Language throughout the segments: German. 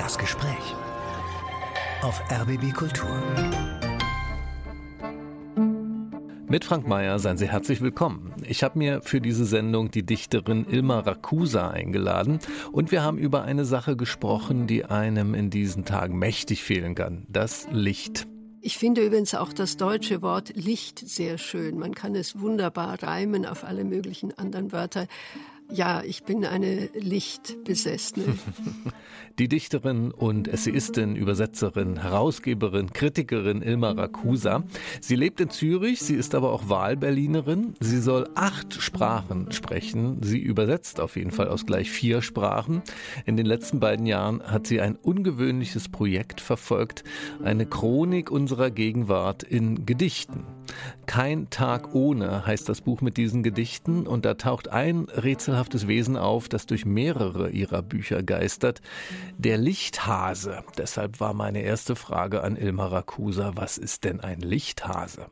Das Gespräch auf RBB Kultur. Mit Frank Meyer seien Sie herzlich willkommen. Ich habe mir für diese Sendung die Dichterin Ilma Rakusa eingeladen und wir haben über eine Sache gesprochen, die einem in diesen Tagen mächtig fehlen kann: das Licht. Ich finde übrigens auch das deutsche Wort Licht sehr schön. Man kann es wunderbar reimen auf alle möglichen anderen Wörter. Ja, ich bin eine Lichtbesessene. Die Dichterin und Essayistin, Übersetzerin, Herausgeberin, Kritikerin Ilma Rakusa. Sie lebt in Zürich, sie ist aber auch Wahlberlinerin. Sie soll 8 Sprachen sprechen. Sie übersetzt auf jeden Fall aus gleich 4 Sprachen. In den letzten beiden Jahren hat sie ein ungewöhnliches Projekt verfolgt. Eine Chronik unserer Gegenwart in Gedichten. Kein Tag ohne heißt das Buch mit diesen Gedichten. Und da taucht ein rätselhaftes Wesen auf, das durch mehrere ihrer Bücher geistert: der Lichthase. Deshalb war meine erste Frage an Ilma Rakusa: Was ist denn ein Lichthase?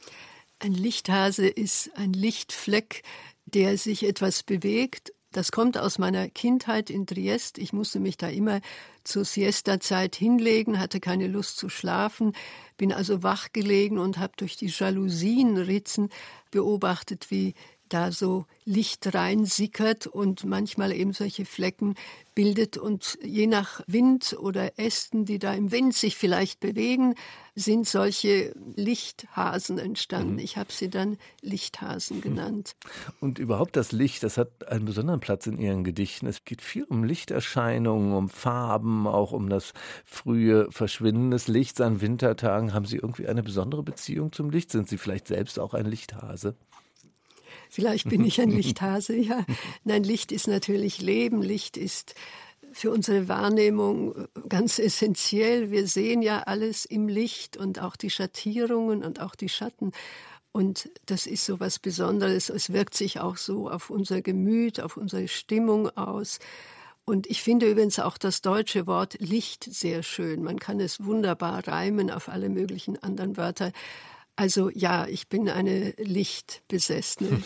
Ein Lichthase ist ein Lichtfleck, der sich etwas bewegt. Das kommt aus meiner Kindheit in Triest. Ich musste mich da immer zur Siesta-Zeit hinlegen, hatte keine Lust zu schlafen, bin also wach gelegen und habe durch die Jalousienritzen beobachtet, wie da so Licht reinsickert und manchmal eben solche Flecken bildet. Und je nach Wind oder Ästen, die da im Wind sich vielleicht bewegen, sind solche Lichthasen entstanden. Ich habe sie dann Lichthasen genannt. Und überhaupt das Licht, das hat einen besonderen Platz in Ihren Gedichten. Es geht viel um Lichterscheinungen, um Farben, auch um das frühe Verschwinden des Lichts an Wintertagen. Haben Sie irgendwie eine besondere Beziehung zum Licht? Sind Sie vielleicht selbst auch ein Lichthase? Vielleicht bin ich ein Lichthase, ja. Nein, Licht ist natürlich Leben. Licht ist für unsere Wahrnehmung ganz essentiell. Wir sehen ja alles im Licht und auch die Schattierungen und auch die Schatten. Und das ist so was Besonderes. Es wirkt sich auch so auf unser Gemüt, auf unsere Stimmung aus. Und ich finde übrigens auch das deutsche Wort Licht sehr schön. Man kann es wunderbar reimen auf alle möglichen anderen Wörter. Also ja, ich bin eine Lichtbesessene.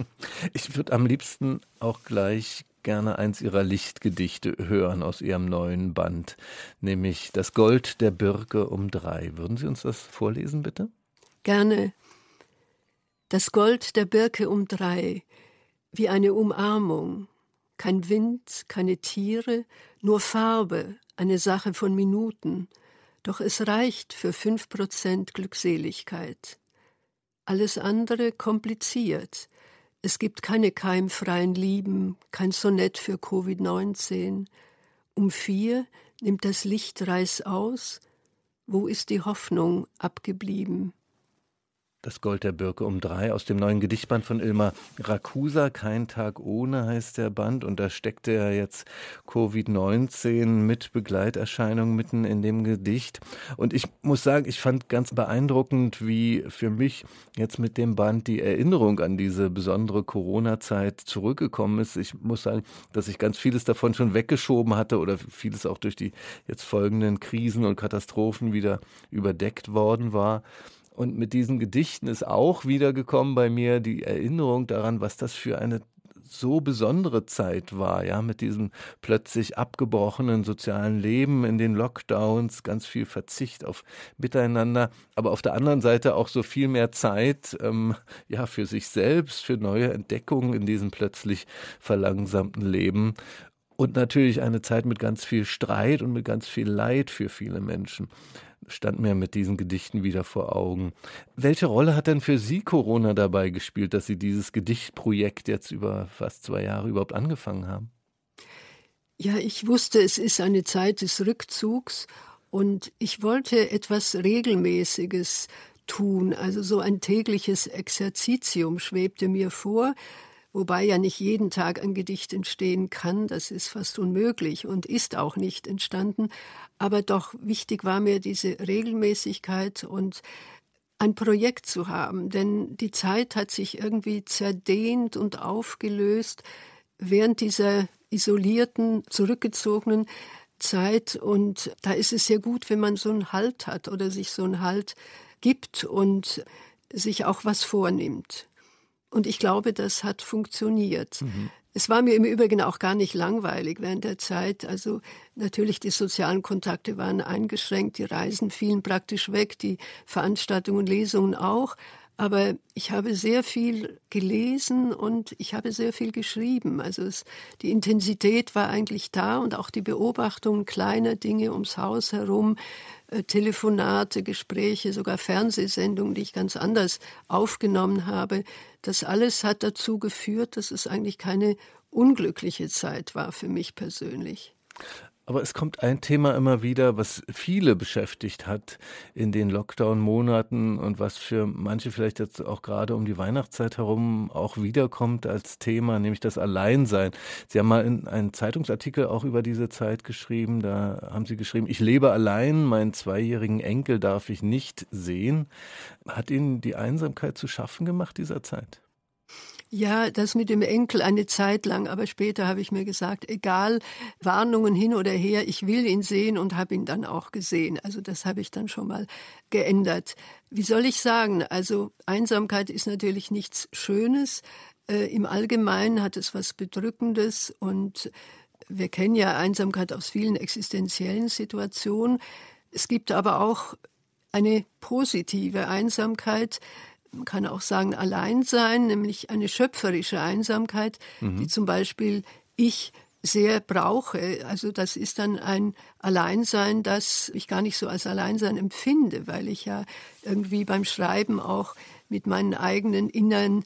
Ich würde am liebsten auch gleich gerne eins Ihrer Lichtgedichte hören aus Ihrem neuen Band, nämlich Das Gold der Birke um 3. Würden Sie uns das vorlesen, bitte? Gerne. Das Gold der Birke um 3, wie eine Umarmung. Kein Wind, keine Tiere, nur Farbe, eine Sache von Minuten. Doch es reicht für 5% Glückseligkeit. Alles andere kompliziert. Es gibt keine keimfreien Lieben, kein Sonett für Covid-19. Um 4 nimmt das Licht reißaus. Wo ist die Hoffnung abgeblieben? Das Gold der Birke um 3 aus dem neuen Gedichtband von Ilma Rakusa. Kein Tag ohne heißt der Band. Und da steckte ja jetzt Covid-19 mit Begleiterscheinungen mitten in dem Gedicht. Und ich muss sagen, ich fand ganz beeindruckend, wie für mich jetzt mit dem Band die Erinnerung an diese besondere Corona-Zeit zurückgekommen ist. Ich muss sagen, dass ich ganz vieles davon schon weggeschoben hatte oder vieles auch durch die jetzt folgenden Krisen und Katastrophen wieder überdeckt worden war. Und mit diesen Gedichten ist auch wiedergekommen bei mir die Erinnerung daran, was das für eine so besondere Zeit war, ja, mit diesem plötzlich abgebrochenen sozialen Leben in den Lockdowns, ganz viel Verzicht auf Miteinander, aber auf der anderen Seite auch so viel mehr Zeit, ja, für sich selbst, für neue Entdeckungen in diesem plötzlich verlangsamten Leben. Und natürlich eine Zeit mit ganz viel Streit und mit ganz viel Leid für viele Menschen. Stand mir mit diesen Gedichten wieder vor Augen. Welche Rolle hat denn für Sie Corona dabei gespielt, dass Sie dieses Gedichtprojekt jetzt über fast 2 Jahre überhaupt angefangen haben? Ja, ich wusste, es ist eine Zeit des Rückzugs und ich wollte etwas Regelmäßiges tun. Also so ein tägliches Exerzitium schwebte mir vor, wobei ja nicht jeden Tag ein Gedicht entstehen kann, das ist fast unmöglich und ist auch nicht entstanden. Aber doch wichtig war mir diese Regelmäßigkeit und ein Projekt zu haben, denn die Zeit hat sich irgendwie zerdehnt und aufgelöst während dieser isolierten, zurückgezogenen Zeit. Und da ist es sehr gut, wenn man so einen Halt hat oder sich so einen Halt gibt und sich auch was vornimmt. Und ich glaube, das hat funktioniert. Es war mir im Übrigen auch gar nicht langweilig während der Zeit. Also natürlich, die sozialen Kontakte waren eingeschränkt, die Reisen fielen praktisch weg, die Veranstaltungen und Lesungen auch. Aber ich habe sehr viel gelesen und ich habe sehr viel geschrieben. Also die Intensität war eigentlich da und auch die Beobachtung kleiner Dinge ums Haus herum, Telefonate, Gespräche, sogar Fernsehsendungen, die ich ganz anders aufgenommen habe. Das alles hat dazu geführt, dass es eigentlich keine unglückliche Zeit war für mich persönlich. Aber es kommt ein Thema immer wieder, was viele beschäftigt hat in den Lockdown-Monaten und was für manche vielleicht jetzt auch gerade um die Weihnachtszeit herum auch wiederkommt als Thema, nämlich das Alleinsein. Sie haben mal in einen Zeitungsartikel auch über diese Zeit geschrieben, da haben Sie geschrieben, ich lebe allein, meinen 2-jährigen Enkel darf ich nicht sehen. Hat Ihnen die Einsamkeit zu schaffen gemacht dieser Zeit? Ja, das mit dem Enkel eine Zeit lang, aber später habe ich mir gesagt, egal, Warnungen hin oder her, ich will ihn sehen und habe ihn dann auch gesehen. Also das habe ich dann schon mal geändert. Wie soll ich sagen, also Einsamkeit ist natürlich nichts Schönes. Im Allgemeinen hat es was Bedrückendes und wir kennen ja Einsamkeit aus vielen existenziellen Situationen. Es gibt aber auch eine positive Einsamkeit. Man kann auch sagen Alleinsein, nämlich eine schöpferische Einsamkeit, die zum Beispiel ich sehr brauche. Also das ist dann ein Alleinsein, das ich gar nicht so als Alleinsein empfinde, weil ich ja irgendwie beim Schreiben auch mit meinen eigenen inneren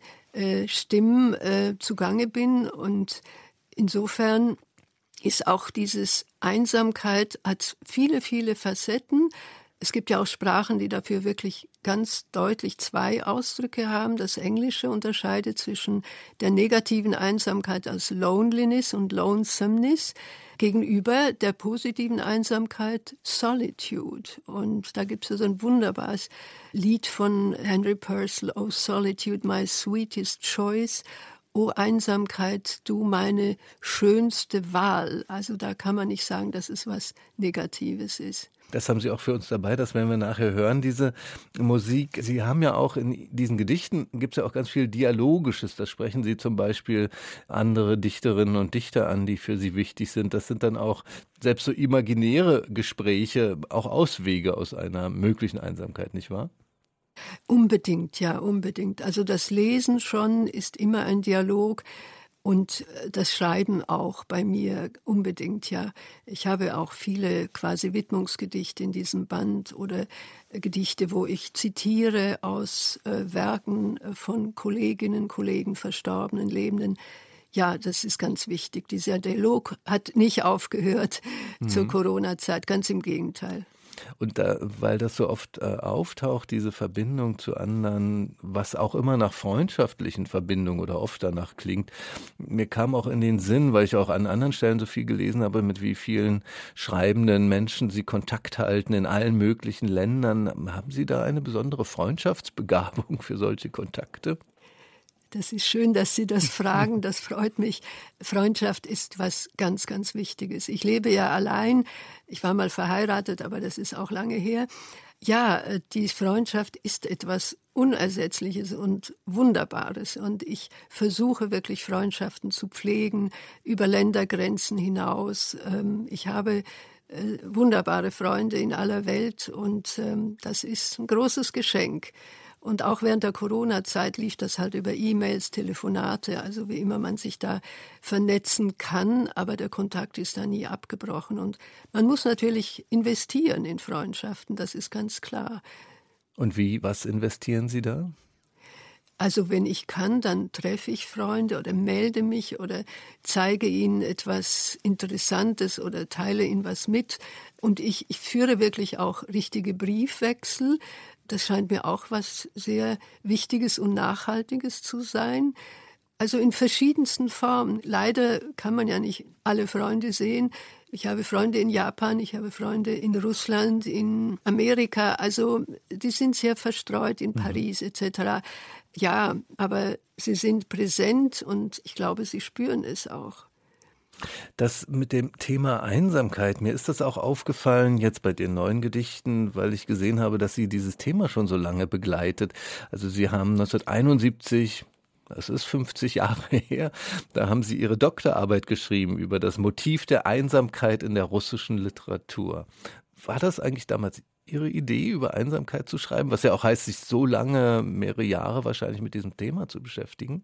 Stimmen zugange bin. Und insofern ist auch dieses Einsamkeit, hat viele, viele Facetten. Es gibt ja auch Sprachen, die dafür wirklich ganz deutlich 2 Ausdrücke haben. Das Englische unterscheidet zwischen der negativen Einsamkeit als Loneliness und Lonesomeness gegenüber der positiven Einsamkeit Solitude. Und da gibt es so ein wunderbares Lied von Henry Purcell, Oh Solitude, my sweetest choice. O Einsamkeit, du meine schönste Wahl. Also da kann man nicht sagen, dass es was Negatives ist. Das haben Sie auch für uns dabei, das werden wir nachher hören, diese Musik. Sie haben ja auch in diesen Gedichten, gibt es ja auch ganz viel Dialogisches. Da sprechen Sie zum Beispiel andere Dichterinnen und Dichter an, die für Sie wichtig sind. Das sind dann auch selbst so imaginäre Gespräche, auch Auswege aus einer möglichen Einsamkeit, nicht wahr? Unbedingt, ja, unbedingt. Also das Lesen schon ist immer ein Dialog. Und das Schreiben auch bei mir unbedingt, ja. Ich habe auch viele quasi Widmungsgedichte in diesem Band oder Gedichte, wo ich zitiere aus Werken von Kolleginnen, Kollegen, Verstorbenen, Lebenden. Ja, das ist ganz wichtig. Dieser Dialog hat nicht aufgehört zur Corona-Zeit, ganz im Gegenteil. Und weil das so oft auftaucht, diese Verbindung zu anderen, was auch immer nach freundschaftlichen Verbindungen oder oft danach klingt, mir kam auch in den Sinn, weil ich auch an anderen Stellen so viel gelesen habe, mit wie vielen schreibenden Menschen Sie Kontakt halten in allen möglichen Ländern. Haben Sie da eine besondere Freundschaftsbegabung für solche Kontakte? Das ist schön, dass Sie das fragen, das freut mich. Freundschaft ist was ganz, ganz Wichtiges. Ich lebe ja allein, ich war mal verheiratet, aber das ist auch lange her. Ja, die Freundschaft ist etwas Unersetzliches und Wunderbares und ich versuche wirklich Freundschaften zu pflegen, über Ländergrenzen hinaus. Ich habe wunderbare Freunde in aller Welt und das ist ein großes Geschenk. Und auch während der Corona-Zeit lief das halt über E-Mails, Telefonate, also wie immer man sich da vernetzen kann, aber der Kontakt ist da nie abgebrochen. Und man muss natürlich investieren in Freundschaften, das ist ganz klar. Und was investieren Sie da? Also wenn ich kann, dann treffe ich Freunde oder melde mich oder zeige ihnen etwas Interessantes oder teile ihnen was mit. Und ich führe wirklich auch richtige Briefwechsel. Das scheint mir auch was sehr Wichtiges und Nachhaltiges zu sein. Also in verschiedensten Formen. Leider kann man ja nicht alle Freunde sehen. Ich habe Freunde in Japan, ich habe Freunde in Russland, in Amerika. Also die sind sehr verstreut in Paris etc. Ja, aber sie sind präsent und ich glaube, sie spüren es auch. Das mit dem Thema Einsamkeit, mir ist das auch aufgefallen jetzt bei den neuen Gedichten, weil ich gesehen habe, dass Sie dieses Thema schon so lange begleitet. Also Sie haben 1971 Das ist 50 Jahre her. Da haben Sie Ihre Doktorarbeit geschrieben über das Motiv der Einsamkeit in der russischen Literatur. War das eigentlich damals Ihre Idee, über Einsamkeit zu schreiben? Was ja auch heißt, sich so lange, mehrere Jahre wahrscheinlich mit diesem Thema zu beschäftigen?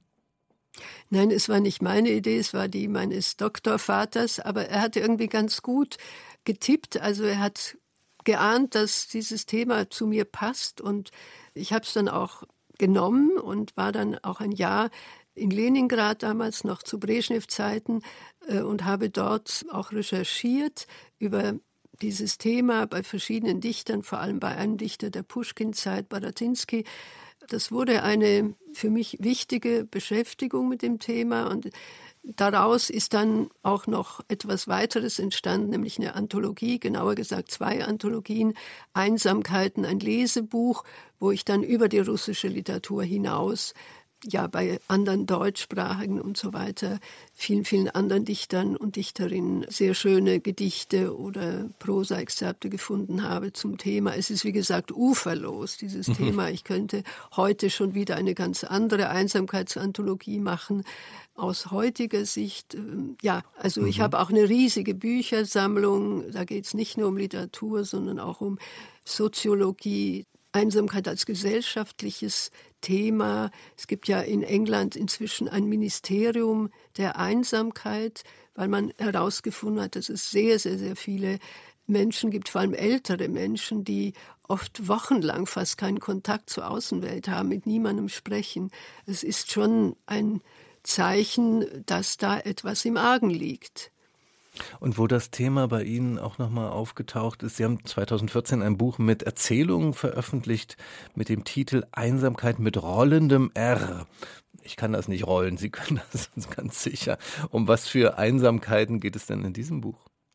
Nein, es war nicht meine Idee, es war die meines Doktorvaters, aber er hat irgendwie ganz gut getippt. Also er hat geahnt, dass dieses Thema zu mir passt und ich habe es dann auch genommen und war dann auch ein Jahr in Leningrad damals noch zu Breschnew-Zeiten und habe dort auch recherchiert über dieses Thema bei verschiedenen Dichtern, vor allem bei einem Dichter der Puschkin-Zeit, Baratinsky. Das wurde eine für mich wichtige Beschäftigung mit dem Thema und daraus ist dann auch noch etwas weiteres entstanden, nämlich eine Anthologie, genauer gesagt 2 Anthologien, Einsamkeiten, ein Lesebuch, wo ich dann über die russische Literatur hinaus, ja bei anderen deutschsprachigen und so weiter, vielen, vielen anderen Dichtern und Dichterinnen sehr schöne Gedichte oder Prosa-Exzerpte gefunden habe zum Thema. Es ist, wie gesagt, uferlos, dieses Thema. Ich könnte heute schon wieder eine ganz andere Einsamkeitsanthologie machen. Aus heutiger Sicht, ja, also ich habe auch eine riesige Büchersammlung. Da geht es nicht nur um Literatur, sondern auch um Soziologie, Einsamkeit als gesellschaftliches Thema. Es gibt ja in England inzwischen ein Ministerium der Einsamkeit, weil man herausgefunden hat, dass es sehr, sehr, sehr viele Menschen gibt, vor allem ältere Menschen, die oft wochenlang fast keinen Kontakt zur Außenwelt haben, mit niemandem sprechen. Es ist schon ein Zeichen, dass da etwas im Argen liegt. Und wo das Thema bei Ihnen auch nochmal aufgetaucht ist, Sie haben 2014 ein Buch mit Erzählungen veröffentlicht mit dem Titel Einsamkeit mit rollendem R. Ich kann das nicht rollen, Sie können das ganz sicher. Um was für Einsamkeiten geht es denn in diesem Buch?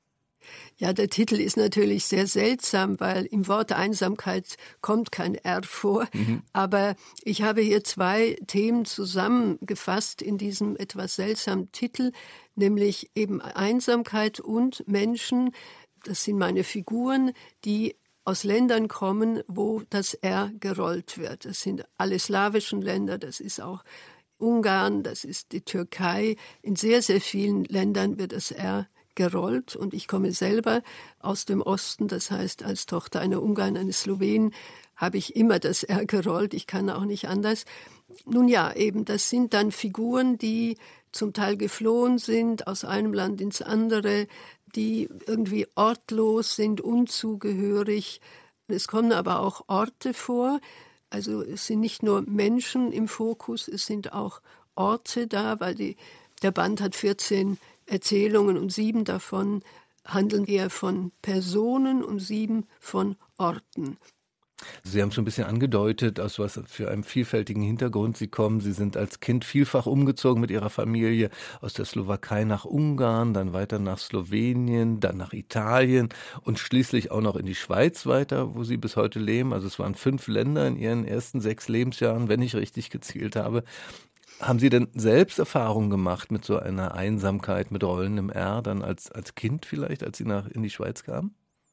Ja, der Titel ist natürlich sehr seltsam, weil im Wort Einsamkeit kommt kein R vor. Aber ich habe hier 2 Themen zusammengefasst in diesem etwas seltsamen Titel, nämlich eben Einsamkeit und Menschen. Das sind meine Figuren, die aus Ländern kommen, wo das R gerollt wird. Das sind alle slawischen Länder, das ist auch Ungarn, das ist die Türkei. In sehr, sehr vielen Ländern wird das R gerollt und ich komme selber aus dem Osten, das heißt als Tochter einer Ungarin, eines Slowenen, habe ich immer das R gerollt, ich kann auch nicht anders. Nun ja, eben, das sind dann Figuren, die zum Teil geflohen sind, aus einem Land ins andere, die irgendwie ortlos sind, unzugehörig. Es kommen aber auch Orte vor, also es sind nicht nur Menschen im Fokus, es sind auch Orte da, weil der Band hat 14 Erzählungen und 7 davon handeln eher von Personen und 7 von Orten. Sie haben schon ein bisschen angedeutet, aus was für einem vielfältigen Hintergrund Sie kommen. Sie sind als Kind vielfach umgezogen mit Ihrer Familie aus der Slowakei nach Ungarn, dann weiter nach Slowenien, dann nach Italien und schließlich auch noch in die Schweiz weiter, wo Sie bis heute leben. Also es waren 5 Länder in Ihren ersten 6 Lebensjahren, wenn ich richtig gezählt habe. Haben Sie denn selbst Erfahrungen gemacht mit so einer Einsamkeit, mit rollendem R, dann als Kind vielleicht, als Sie in die Schweiz kamen?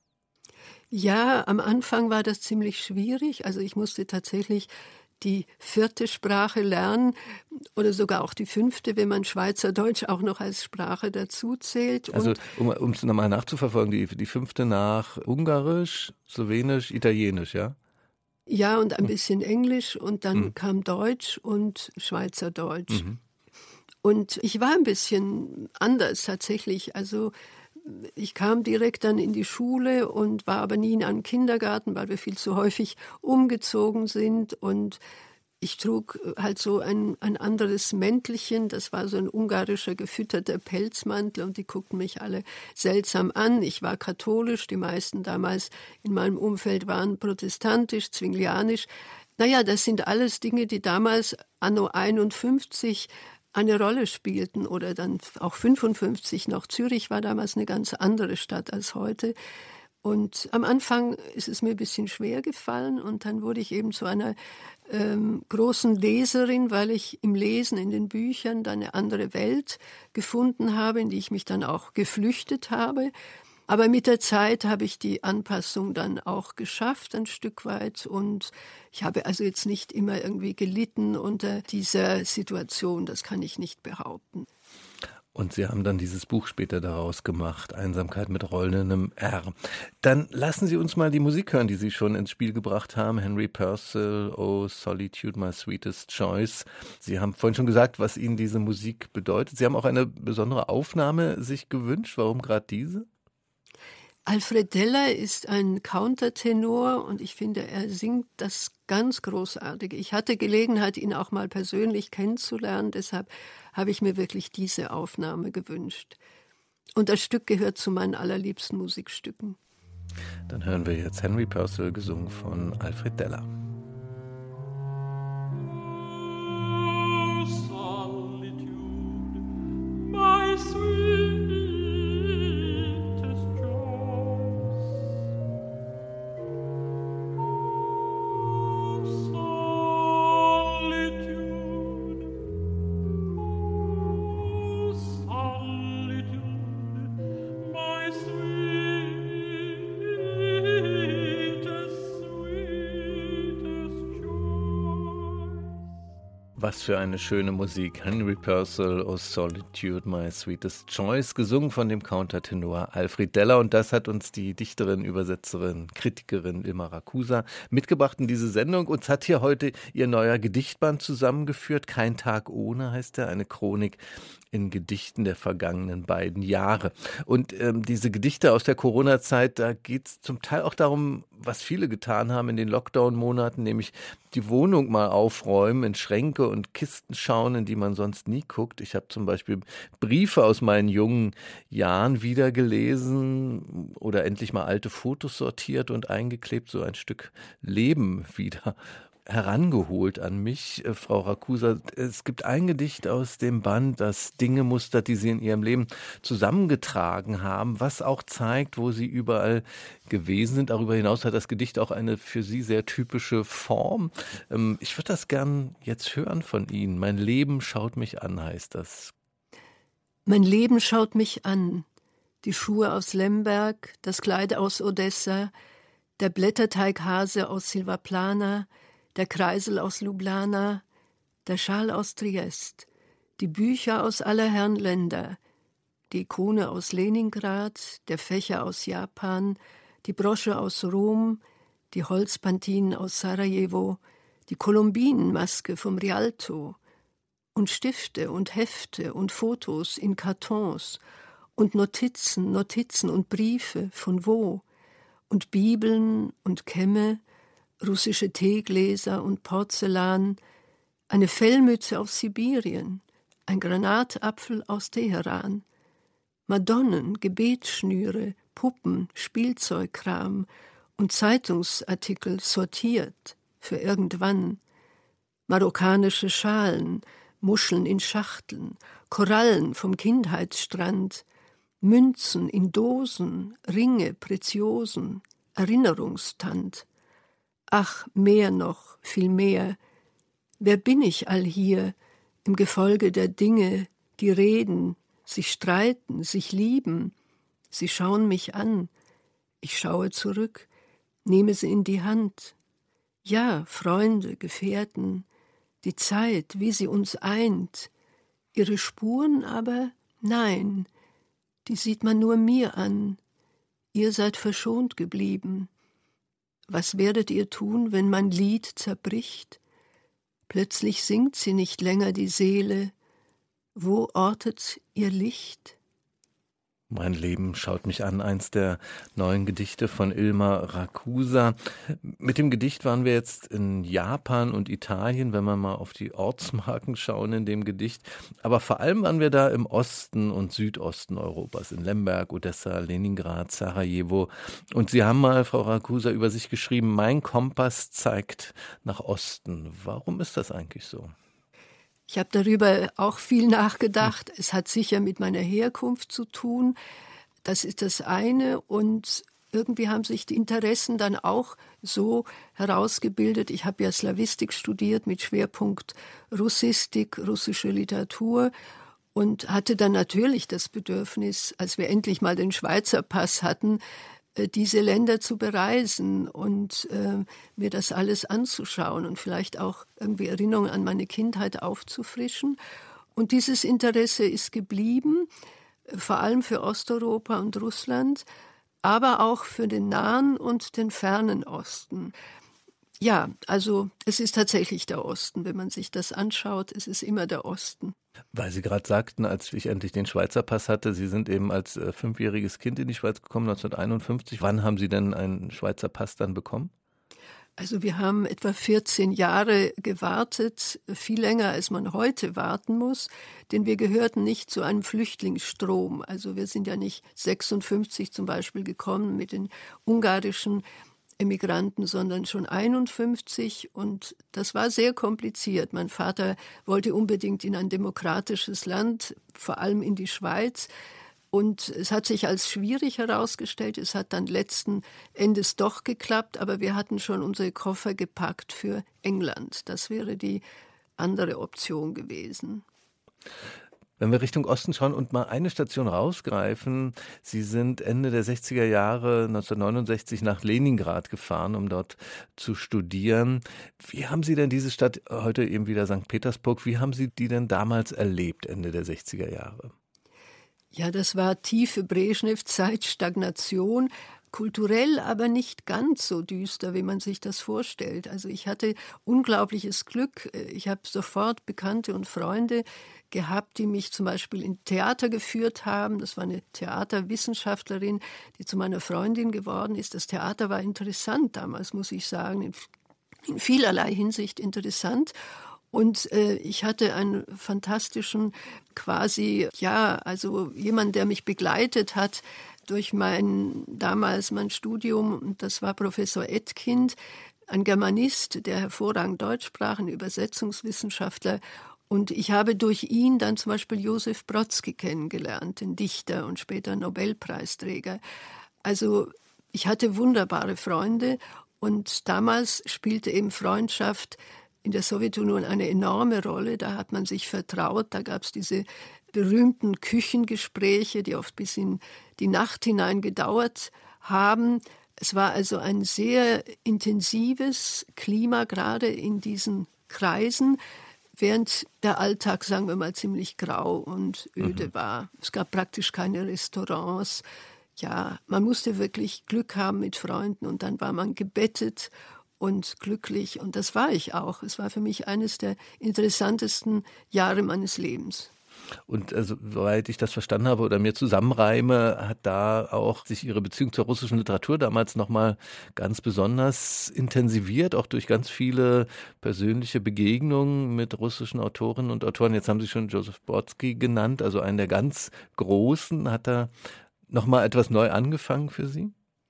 Ja, am Anfang war das ziemlich schwierig. Also ich musste tatsächlich die 4. Sprache lernen oder sogar auch die 5., wenn man Schweizerdeutsch auch noch als Sprache dazu zählt. Also um es nochmal nachzuverfolgen, die 5. nach Ungarisch, Slowenisch, Italienisch, ja? Ja, und ein bisschen Englisch und dann kam Deutsch und Schweizerdeutsch. Und ich war ein bisschen anders tatsächlich. Also ich kam direkt dann in die Schule und war aber nie in einem Kindergarten, weil wir viel zu häufig umgezogen sind. Und ich trug halt so ein anderes Mäntelchen, das war so ein ungarischer gefütterter Pelzmantel und die guckten mich alle seltsam an. Ich war katholisch, die meisten damals in meinem Umfeld waren protestantisch, zwinglianisch. Naja, das sind alles Dinge, die damals anno 51 eine Rolle spielten oder dann auch 55 noch. Zürich war damals eine ganz andere Stadt als heute. Und am Anfang ist es mir ein bisschen schwer gefallen und dann wurde ich eben zu einer großen Leserin, weil ich im Lesen in den Büchern dann eine andere Welt gefunden habe, in die ich mich dann auch geflüchtet habe. Aber mit der Zeit habe ich die Anpassung dann auch geschafft, ein Stück weit. Und ich habe also jetzt nicht immer irgendwie gelitten unter dieser Situation. Das kann ich nicht behaupten. Und Sie haben dann dieses Buch später daraus gemacht, Einsamkeit mit rollendem R. Dann lassen Sie uns mal die Musik hören, die Sie schon ins Spiel gebracht haben. Henry Purcell, Oh Solitude, My Sweetest Choice. Sie haben vorhin schon gesagt, was Ihnen diese Musik bedeutet. Sie haben auch eine besondere Aufnahme sich gewünscht. Warum gerade diese? Alfred Deller ist ein Countertenor und ich finde, er singt das ganz großartig. Ich hatte Gelegenheit, ihn auch mal persönlich kennenzulernen, deshalb habe ich mir wirklich diese Aufnahme gewünscht. Und das Stück gehört zu meinen allerliebsten Musikstücken. Dann hören wir jetzt Henry Purcell, gesungen von Alfred Deller. Solitude, my sweetest Was für eine schöne Musik. Henry Purcell, Oh Solitude, My Sweetest Choice, gesungen von dem Countertenor Alfred Deller. Und das hat uns die Dichterin, Übersetzerin, Kritikerin Ilma Rakusa mitgebracht in diese Sendung. Uns hat hier heute ihr neuer Gedichtband zusammengeführt. Kein Tag ohne heißt er, eine Chronik in Gedichten der vergangenen beiden Jahre. Und diese Gedichte aus der Corona-Zeit, da geht es zum Teil auch darum, was viele getan haben in den Lockdown-Monaten, nämlich die Wohnung mal aufräumen, in Schränke und Kisten schauen, in die man sonst nie guckt. Ich habe zum Beispiel Briefe aus meinen jungen Jahren wieder gelesen oder endlich mal alte Fotos sortiert und eingeklebt, so ein Stück Leben wieder herangeholt an mich. Frau Rakusa, es gibt ein Gedicht aus dem Band, das Dinge mustert, die Sie in Ihrem Leben zusammengetragen haben, was auch zeigt, wo Sie überall gewesen sind. Darüber hinaus hat das Gedicht auch eine für Sie sehr typische Form. Ich würde das gern jetzt hören von Ihnen. Mein Leben schaut mich an, heißt das. Mein Leben schaut mich an. Die Schuhe aus Lemberg, das Kleid aus Odessa, der Blätterteighase aus Silvaplana, der Kreisel aus Ljubljana, der Schal aus Triest, die Bücher aus aller Herren Länder, die Ikone aus Leningrad, der Fächer aus Japan, die Brosche aus Rom, die Holzpantinen aus Sarajevo, die Kolumbinenmaske vom Rialto und Stifte und Hefte und Fotos in Kartons und Notizen und Briefe von wo und Bibeln und Kämme, russische Teegläser und Porzellan, eine Fellmütze aus Sibirien, ein Granatapfel aus Teheran, Madonnen, Gebetsschnüre, Puppen, Spielzeugkram und Zeitungsartikel sortiert für irgendwann, marokkanische Schalen, Muscheln in Schachteln, Korallen vom Kindheitsstrand, Münzen in Dosen, Ringe, Preziosen, Erinnerungstand. Ach, mehr noch, viel mehr. Wer bin ich all hier im Gefolge der Dinge, die reden, sich streiten, sich lieben? Sie schauen mich an. Ich schaue zurück, nehme sie in die Hand. Ja, Freunde, Gefährten, die Zeit, wie sie uns eint. Ihre Spuren aber, nein, die sieht man nur mir an. Ihr seid verschont geblieben. Was werdet ihr tun, wenn mein Lied zerbricht? Plötzlich singt sie nicht länger die Seele. Wo ortet ihr Licht? Mein Leben schaut mich an, eins der neuen Gedichte von Ilma Rakusa. Mit dem Gedicht waren wir jetzt in Japan und Italien, wenn wir mal auf die Ortsmarken schauen in dem Gedicht. Aber vor allem waren wir da im Osten und Südosten Europas, in Lemberg, Odessa, Leningrad, Sarajevo. Und Sie haben mal, Frau Rakusa, über sich geschrieben, mein Kompass zeigt nach Osten. Warum ist das eigentlich so? Ich habe darüber auch viel nachgedacht. Es hat sicher mit meiner Herkunft zu tun. Das ist das eine. Und irgendwie haben sich die Interessen dann auch so herausgebildet. Ich habe ja Slawistik studiert mit Schwerpunkt Russistik, russische Literatur. und hatte dann natürlich das Bedürfnis, als wir endlich mal den Schweizer Pass hatten, diese Länder zu bereisen und mir das alles anzuschauen und vielleicht auch irgendwie Erinnerungen an meine Kindheit aufzufrischen. Und dieses Interesse ist geblieben, vor allem für Osteuropa und Russland, aber auch für den Nahen und den fernen Osten. Ja, also es ist tatsächlich der Osten. Wenn man sich das anschaut, es ist immer der Osten. Weil Sie gerade sagten, als ich endlich den Schweizer Pass hatte, Sie sind eben als 5-jähriges Kind in die Schweiz gekommen, 1951. Wann haben Sie denn einen Schweizer Pass dann bekommen? Also wir haben etwa 14 Jahre gewartet, viel länger als man heute warten muss, denn wir gehörten nicht zu einem Flüchtlingsstrom. Also wir sind ja nicht 56 zum Beispiel gekommen mit den ungarischen Emigranten, sondern schon 51, und das war sehr kompliziert. Mein Vater wollte unbedingt in ein demokratisches Land, vor allem in die Schweiz, und es hat sich als schwierig herausgestellt. Es hat dann letzten Endes doch geklappt, aber wir hatten schon unsere Koffer gepackt für England. Das wäre die andere Option gewesen. Wenn wir Richtung Osten schauen und mal eine Station rausgreifen, Sie sind Ende der 60er Jahre 1969 nach Leningrad gefahren, um dort zu studieren. Wie haben Sie denn diese Stadt, heute eben wieder St. Petersburg, wie haben Sie die denn damals erlebt, Ende der 60er Jahre? Ja, das war tiefe Brezhnev-Zeit, Stagnation, kulturell aber nicht ganz so düster, wie man sich das vorstellt. Also ich hatte unglaubliches Glück. Ich habe sofort Bekannte und Freunde gehabt, die mich zum Beispiel in Theater geführt haben. Das war eine Theaterwissenschaftlerin, die zu meiner Freundin geworden ist. Das Theater war interessant damals, muss ich sagen, in vielerlei Hinsicht interessant. Und ich hatte einen fantastischen also jemand, der mich begleitet hat durch mein Studium. Und das war Professor Etkind, ein Germanist, der hervorragend Deutsch sprach, ein Übersetzungswissenschaftler. Und ich habe durch ihn dann zum Beispiel Josef Brodsky kennengelernt, den Dichter und später Nobelpreisträger. Also ich hatte wunderbare Freunde, und damals spielte eben Freundschaft in der Sowjetunion eine enorme Rolle. Da hat man sich vertraut, da gab es diese berühmten Küchengespräche, die oft bis in die Nacht hinein gedauert haben. Es war also ein sehr intensives Klima, gerade in diesen Kreisen, während der Alltag, sagen wir mal, ziemlich grau und öde war. Es gab praktisch keine Restaurants. Ja, man musste wirklich Glück haben mit Freunden, und dann war man gebettet und glücklich, und das war ich auch. Es war für mich eines der interessantesten Jahre meines Lebens. Und soweit ich das verstanden habe oder mir zusammenreime, hat da auch sich Ihre Beziehung zur russischen Literatur damals nochmal ganz besonders intensiviert, auch durch ganz viele persönliche Begegnungen mit russischen Autorinnen und Autoren. Jetzt haben Sie schon Josef Brodsky genannt, also einen der ganz Großen. Hat da nochmal etwas neu angefangen für Sie?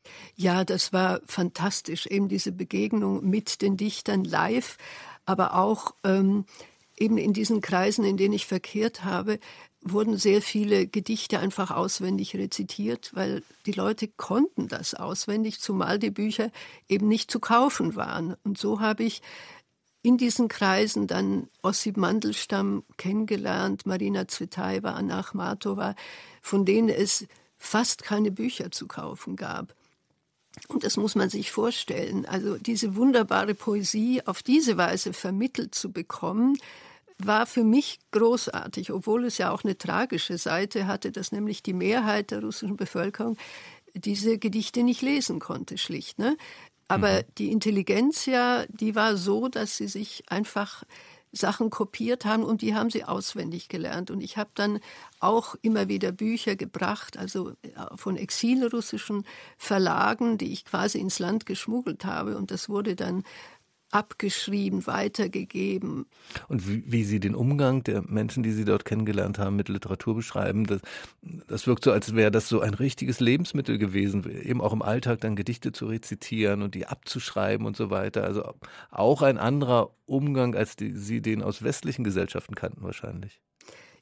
Ja, das war fantastisch, eben diese Begegnung mit den Dichtern live, aber auch eben in diesen Kreisen, in denen ich verkehrt habe, wurden sehr viele Gedichte einfach auswendig rezitiert, weil die Leute konnten das auswendig, zumal die Bücher eben nicht zu kaufen waren. Und so habe ich in diesen Kreisen dann Ossip Mandelstam kennengelernt, Marina Tsvetaeva, Anna Akhmatova, von denen es fast keine Bücher zu kaufen gab. Und das muss man sich vorstellen. Also diese wunderbare Poesie auf diese Weise vermittelt zu bekommen, war für mich großartig, obwohl es ja auch eine tragische Seite hatte, dass nämlich die Mehrheit der russischen Bevölkerung diese Gedichte nicht lesen konnte, schlicht. Ne? Aber die Intelligenz die war so, dass sie sich einfach Sachen kopiert haben, und die haben sie auswendig gelernt. Und ich habe dann auch immer wieder Bücher gebracht, also von exilrussischen Verlagen, die ich quasi ins Land geschmuggelt habe. Und das wurde dann abgeschrieben, weitergegeben. Und wie Sie den Umgang der Menschen, die Sie dort kennengelernt haben, mit Literatur beschreiben, das wirkt so, als wäre das so ein richtiges Lebensmittel gewesen, eben auch im Alltag dann Gedichte zu rezitieren und die abzuschreiben und so weiter. Also auch ein anderer Umgang, als Sie den aus westlichen Gesellschaften kannten wahrscheinlich.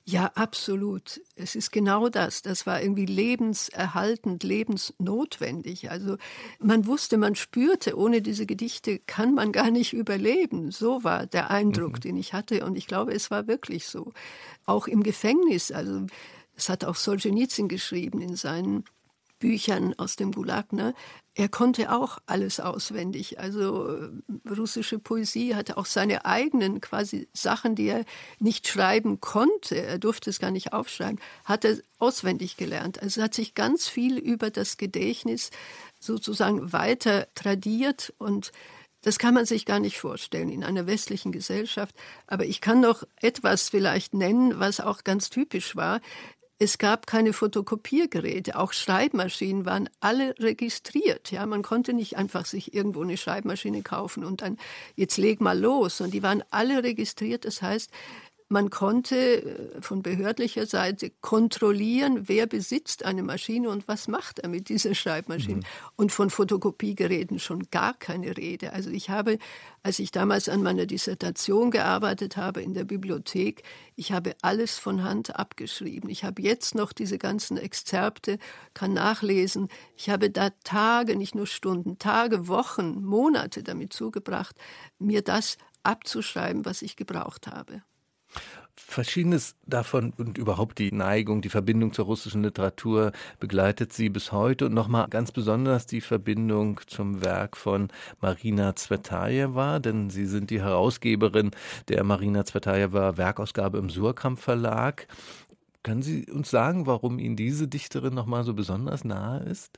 Ja, absolut. Es ist genau das. Das war irgendwie lebenserhaltend, lebensnotwendig. Also man wusste, man spürte, ohne diese Gedichte kann man gar nicht überleben. So war der Eindruck, den ich hatte. Und ich glaube, es war wirklich so. Auch im Gefängnis. Also das hat auch Solzhenitsyn geschrieben in seinen Büchern aus dem Gulag, ne? Er konnte auch alles auswendig. Also russische Poesie hatte auch seine eigenen quasi Sachen, die er nicht schreiben konnte. Er durfte es gar nicht aufschreiben. Hat er auswendig gelernt. Also hat sich ganz viel über das Gedächtnis sozusagen weiter tradiert und das kann man sich gar nicht vorstellen in einer westlichen Gesellschaft. Aber ich kann noch etwas vielleicht nennen, was auch ganz typisch war. Es gab keine Fotokopiergeräte, auch Schreibmaschinen waren alle registriert. Ja, man konnte nicht einfach sich irgendwo eine Schreibmaschine kaufen und dann jetzt leg mal los. Und die waren alle registriert. Das heißt, man konnte von behördlicher Seite kontrollieren, wer besitzt eine Maschine und was macht er mit dieser Schreibmaschine. Und von Fotokopiegeräten schon gar keine Rede. Also ich habe, als ich damals an meiner Dissertation gearbeitet habe in der Bibliothek, ich habe alles von Hand abgeschrieben. Ich habe jetzt noch diese ganzen Exzerpte, kann nachlesen. Ich habe da Tage, nicht nur Stunden, Tage, Wochen, Monate damit zugebracht, mir das abzuschreiben, was ich gebraucht habe. Verschiedenes davon und überhaupt die Neigung, die Verbindung zur russischen Literatur begleitet Sie bis heute und nochmal ganz besonders die Verbindung zum Werk von Marina Zvetajewa, denn Sie sind die Herausgeberin der Marina Zvetajewa Werkausgabe im Suhrkamp Verlag. Können Sie uns sagen, warum Ihnen diese Dichterin nochmal so besonders nahe ist?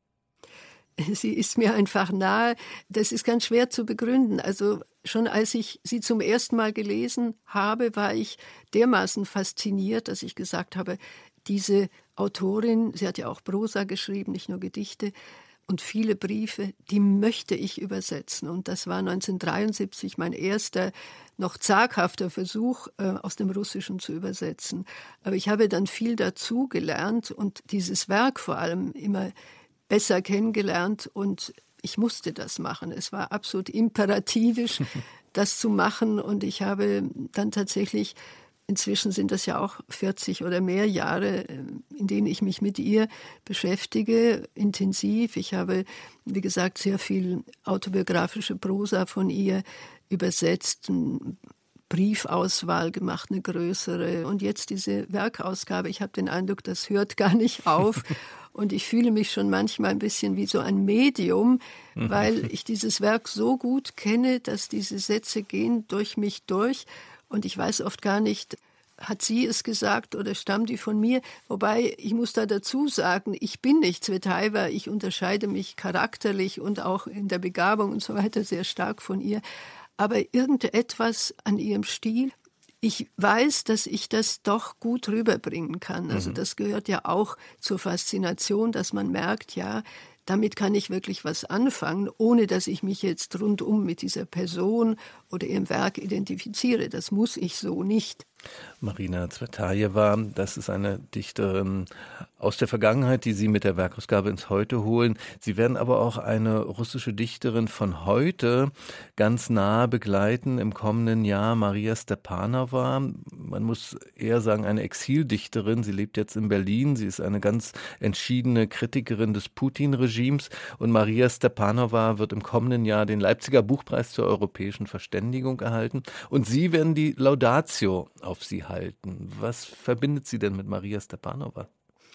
Sie ist mir einfach nahe. Das ist ganz schwer zu begründen. Also schon als ich sie zum ersten Mal gelesen habe, war ich dermaßen fasziniert, dass ich gesagt habe, diese Autorin, sie hat ja auch Prosa geschrieben, nicht nur Gedichte und viele Briefe, die möchte ich übersetzen. Und das war 1973 mein erster, noch zaghafter Versuch, aus dem Russischen zu übersetzen. Aber ich habe dann viel dazu gelernt und dieses Werk vor allem immer besser kennengelernt und ich musste das machen. Es war absolut imperativisch, das zu machen und ich habe dann tatsächlich, inzwischen sind das ja auch 40 oder mehr Jahre, in denen ich mich mit ihr beschäftige, intensiv. Ich habe, wie gesagt, sehr viel autobiografische Prosa von ihr übersetzt, eine Briefauswahl gemacht, eine größere und jetzt diese Werkausgabe. Ich habe den Eindruck, das hört gar nicht auf. Und ich fühle mich schon manchmal ein bisschen wie so ein Medium, weil ich dieses Werk so gut kenne, dass diese Sätze gehen durch mich durch. Und ich weiß oft gar nicht, hat sie es gesagt oder stammt die von mir? Wobei, ich muss da dazu sagen, ich bin nicht Zvetajewa, ich unterscheide mich charakterlich und auch in der Begabung und so weiter sehr stark von ihr. Aber irgendetwas an ihrem Stil, ich weiß, dass ich das doch gut rüberbringen kann. Also das gehört ja auch zur Faszination, dass man merkt, ja, damit kann ich wirklich was anfangen, ohne dass ich mich jetzt rundum mit dieser Person oder ihrem Werk identifiziere. Das muss ich so nicht. Marina Zvetajewa, das ist eine Dichterin aus der Vergangenheit, die Sie mit der Werkausgabe ins Heute holen. Sie werden aber auch eine russische Dichterin von heute ganz nah begleiten im kommenden Jahr, Maria Stepanova. Man muss eher sagen, eine Exildichterin. Sie lebt jetzt in Berlin. Sie ist eine ganz entschiedene Kritikerin des Putin-Regimes. Und Maria Stepanova wird im kommenden Jahr den Leipziger Buchpreis zur europäischen Verständigung erhalten. Und Sie werden die Laudatio auf sie halten. Was verbindet Sie denn mit Maria Stepanova?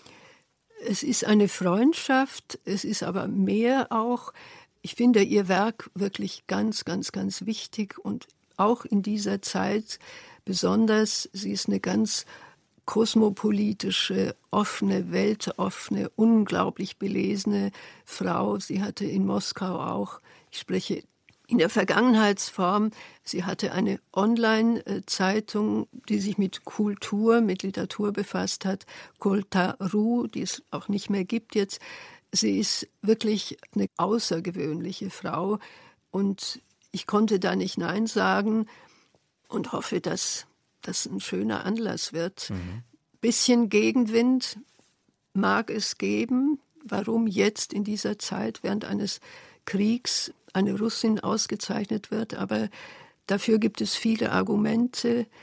Es ist eine Freundschaft, es ist aber mehr auch, ich finde ihr Werk wirklich ganz, ganz, ganz wichtig und auch in dieser Zeit besonders, sie ist eine ganz kosmopolitische, offene, weltoffene, unglaublich belesene Frau. Sie hatte in Moskau auch, ich spreche in der Vergangenheitsform, sie hatte eine Online-Zeitung, die sich mit Kultur, mit Literatur befasst hat, Kolta.ru, die es auch nicht mehr gibt jetzt. Sie ist wirklich eine außergewöhnliche Frau und ich konnte da nicht Nein sagen und hoffe, dass das ein schöner Anlass wird. Bisschen Gegenwind mag es geben. Warum jetzt in dieser Zeit während eines Kriegs eine Russin ausgezeichnet wird, aber dafür gibt es viele Argumente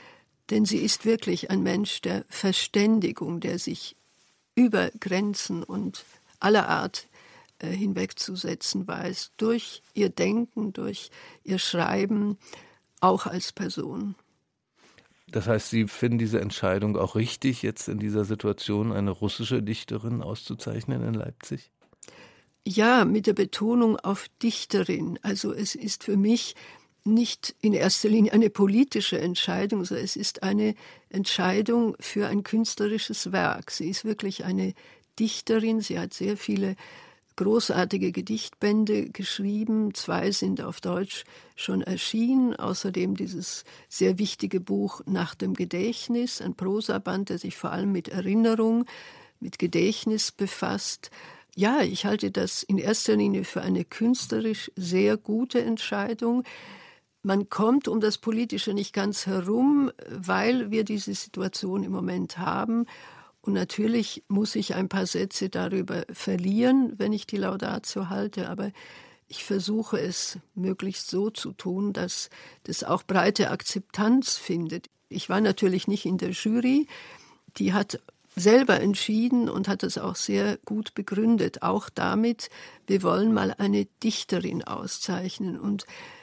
Denn sie ist wirklich ein Mensch der Verständigung, der sich über Grenzen und aller Art hinwegzusetzen weiß, durch ihr Denken, durch ihr Schreiben, auch als Person. Das heißt, Sie finden diese Entscheidung auch richtig, jetzt in dieser Situation eine russische Dichterin auszuzeichnen in Leipzig? Ja, mit der Betonung auf Dichterin. Also es ist für mich nicht in erster Linie eine politische Entscheidung, sondern es ist eine Entscheidung für ein künstlerisches Werk. Sie ist wirklich eine Dichterin. Sie hat sehr viele großartige Gedichtbände geschrieben. 2 sind auf Deutsch schon erschienen. Außerdem dieses sehr wichtige Buch Nach dem Gedächtnis, ein Prosaband, der sich vor allem mit Erinnerung, mit Gedächtnis befasst. Ja, ich halte das in erster Linie für eine künstlerisch sehr gute Entscheidung. Man kommt um das Politische nicht ganz herum, weil wir diese Situation im Moment haben. Und natürlich muss ich ein paar Sätze darüber verlieren, wenn ich die Laudatio halte, aber ich versuche es möglichst so zu tun, dass das auch breite Akzeptanz findet. Ich war natürlich nicht in der Jury, die hat selber entschieden und hat es auch sehr gut begründet, auch damit, wir wollen mal eine Dichterin auszeichnen und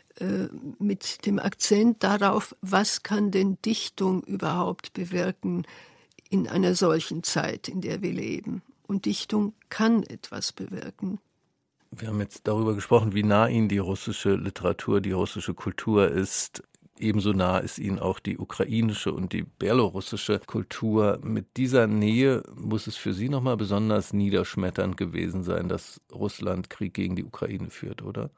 mit dem Akzent darauf, was kann denn Dichtung überhaupt bewirken in einer solchen Zeit, in der wir leben. Und Dichtung kann etwas bewirken. Wir haben jetzt darüber gesprochen, wie nah Ihnen die russische Literatur, die russische Kultur ist. Ebenso nah ist Ihnen auch die ukrainische und die belarussische Kultur. Mit dieser Nähe muss es für Sie nochmal besonders niederschmetternd gewesen sein, dass Russland Krieg gegen die Ukraine führt, oder?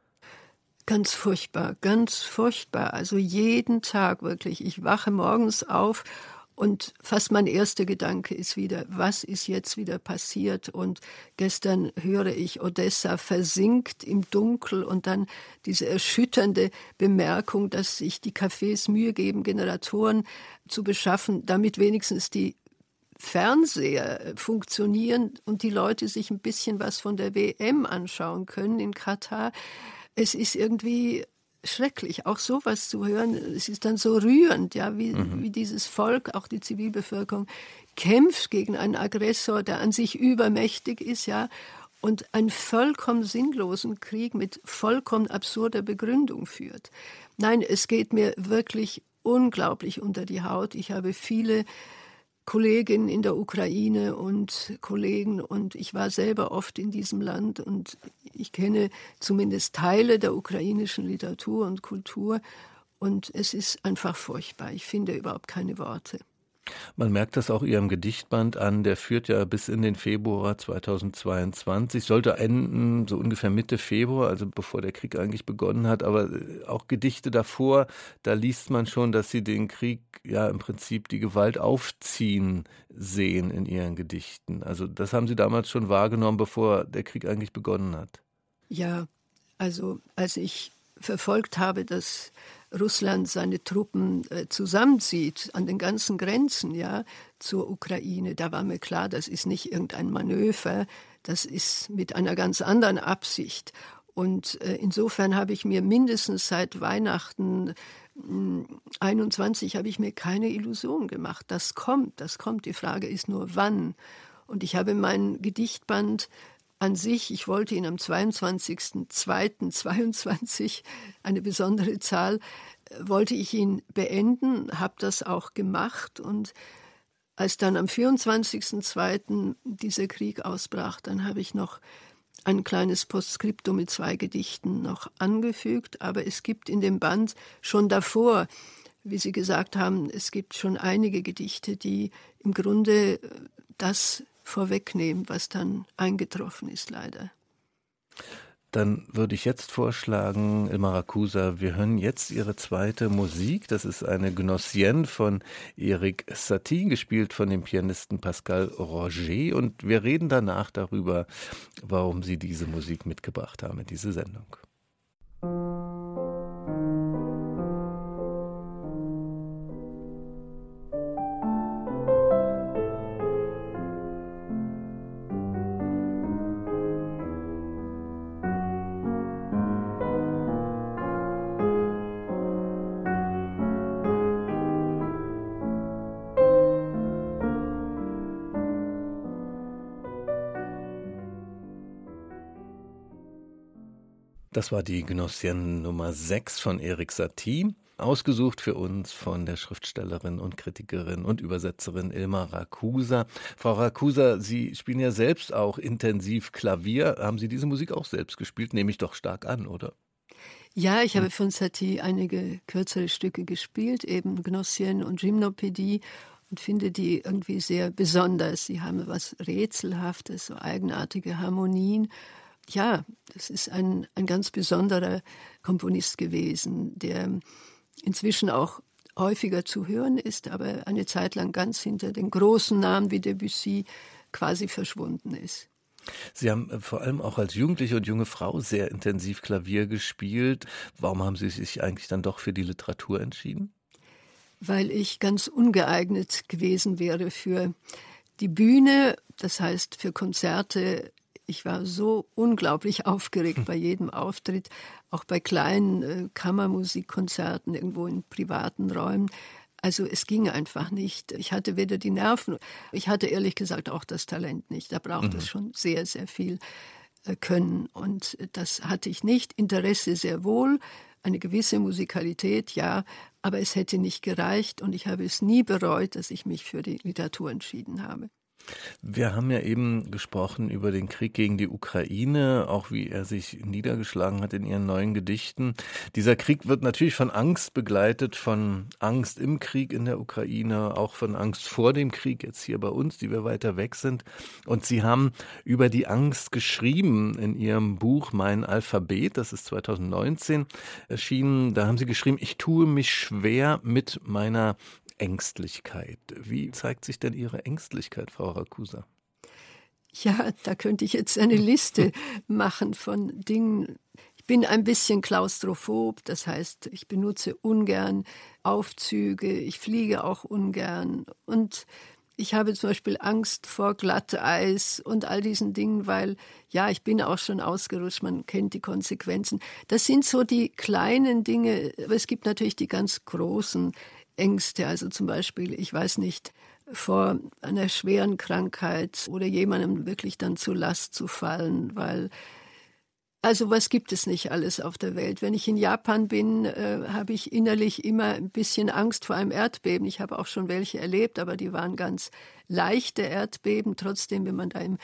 Ganz furchtbar, ganz furchtbar. Also jeden Tag wirklich. Ich wache morgens auf und fast mein erster Gedanke ist wieder, was ist jetzt wieder passiert? Und gestern höre ich, Odessa versinkt im Dunkel und dann diese erschütternde Bemerkung, dass sich die Cafés Mühe geben, Generatoren zu beschaffen, damit wenigstens die Fernseher funktionieren und die Leute sich ein bisschen was von der WM anschauen können in Katar. Es ist irgendwie schrecklich, auch sowas zu hören. Es ist dann so rührend, ja, wie dieses Volk, auch die Zivilbevölkerung, kämpft gegen einen Aggressor, der an sich übermächtig ist, ja, und einen vollkommen sinnlosen Krieg mit vollkommen absurder Begründung führt. Nein, es geht mir wirklich unglaublich unter die Haut. Ich habe viele Kolleginnen in der Ukraine und Kollegen und ich war selber oft in diesem Land und ich kenne zumindest Teile der ukrainischen Literatur und Kultur und es ist einfach furchtbar. Ich finde überhaupt keine Worte. Man merkt das auch Ihrem Gedichtband an, der führt ja bis in den Februar 2022, sollte enden so ungefähr Mitte Februar, also bevor der Krieg eigentlich begonnen hat, aber auch Gedichte davor, da liest man schon, dass Sie den Krieg, ja im Prinzip die Gewalt aufziehen sehen in Ihren Gedichten. Also das haben Sie damals schon wahrgenommen, bevor der Krieg eigentlich begonnen hat. Ja, also als ich verfolgt habe, dass Russland seine Truppen zusammenzieht an den ganzen Grenzen, ja, zur Ukraine. Da war mir klar, das ist nicht irgendein Manöver, das ist mit einer ganz anderen Absicht. Und insofern habe ich mir mindestens seit Weihnachten 21 habe ich mir keine Illusion gemacht. Das kommt. Die Frage ist nur, wann. Und ich habe meinen Gedichtband an sich, ich wollte ihn am 22.02.22, eine besondere Zahl, wollte ich ihn beenden, habe das auch gemacht. Und als dann am 24.02. dieser Krieg ausbrach, dann habe ich noch ein kleines Postskriptum mit 2 Gedichten noch angefügt. Aber es gibt in dem Band schon davor, wie Sie gesagt haben, es gibt schon einige Gedichte, die im Grunde das vorwegnehmen, was dann eingetroffen ist, leider. Dann würde ich jetzt vorschlagen, Ilma Rakusa, wir hören jetzt Ihre zweite Musik. Das ist eine Gnossienne von Erik Satie, gespielt von dem Pianisten Pascal Roger. Und wir reden danach darüber, warum Sie diese Musik mitgebracht haben in diese Sendung. Das war die Gnossienne Nummer 6 von Erik Satie, ausgesucht für uns von der Schriftstellerin und Kritikerin und Übersetzerin Ilma Rakusa. Frau Rakusa, Sie spielen ja selbst auch intensiv Klavier. Haben Sie diese Musik auch selbst gespielt? Nehme ich doch stark an, oder? Ja, ich habe von Satie einige kürzere Stücke gespielt, eben Gnossienne und Gymnopädie, und finde die irgendwie sehr besonders. Sie haben was Rätselhaftes, so eigenartige Harmonien. Ja, das ist ein ganz besonderer Komponist gewesen, der inzwischen auch häufiger zu hören ist, aber eine Zeit lang ganz hinter den großen Namen wie Debussy quasi verschwunden ist. Sie haben vor allem auch als Jugendliche und junge Frau sehr intensiv Klavier gespielt. Warum haben Sie sich eigentlich dann doch für die Literatur entschieden? Weil ich ganz ungeeignet gewesen wäre für die Bühne, das heißt für Konzerte. Ich war so unglaublich aufgeregt bei jedem Auftritt, auch bei kleinen Kammermusikkonzerten irgendwo in privaten Räumen. Also es ging einfach nicht. Ich hatte weder die Nerven, ich hatte ehrlich gesagt auch das Talent nicht. Da braucht es schon sehr, sehr viel Können. Und das hatte ich nicht. Interesse sehr wohl, eine gewisse Musikalität, ja, aber es hätte nicht gereicht. Und ich habe es nie bereut, dass ich mich für die Literatur entschieden habe. Wir haben ja eben gesprochen über den Krieg gegen die Ukraine, auch wie er sich niedergeschlagen hat in Ihren neuen Gedichten. Dieser Krieg wird natürlich von Angst begleitet, von Angst im Krieg in der Ukraine, auch von Angst vor dem Krieg jetzt hier bei uns, die wir weiter weg sind. Und Sie haben über die Angst geschrieben in Ihrem Buch Mein Alphabet, das ist 2019 erschienen. Da haben Sie geschrieben, ich tue mich schwer mit meiner Ängstlichkeit. Wie zeigt sich denn Ihre Ängstlichkeit, Frau Rakusa? Ja, da könnte ich jetzt eine Liste machen von Dingen. Ich bin ein bisschen klaustrophob, das heißt, ich benutze ungern Aufzüge, ich fliege auch ungern und ich habe zum Beispiel Angst vor Glatteis und all diesen Dingen, weil, ja, ich bin auch schon ausgerutscht, man kennt die Konsequenzen. Das sind so die kleinen Dinge, aber es gibt natürlich die ganz großen Ängste, also zum Beispiel, ich weiß nicht, vor einer schweren Krankheit oder jemandem wirklich dann zur Last zu fallen, weil, also was gibt es nicht alles auf der Welt? Wenn ich in Japan bin, habe ich innerlich immer ein bisschen Angst vor einem Erdbeben. Ich habe auch schon welche erlebt, aber die waren ganz leichte Erdbeben. Trotzdem, wenn man da im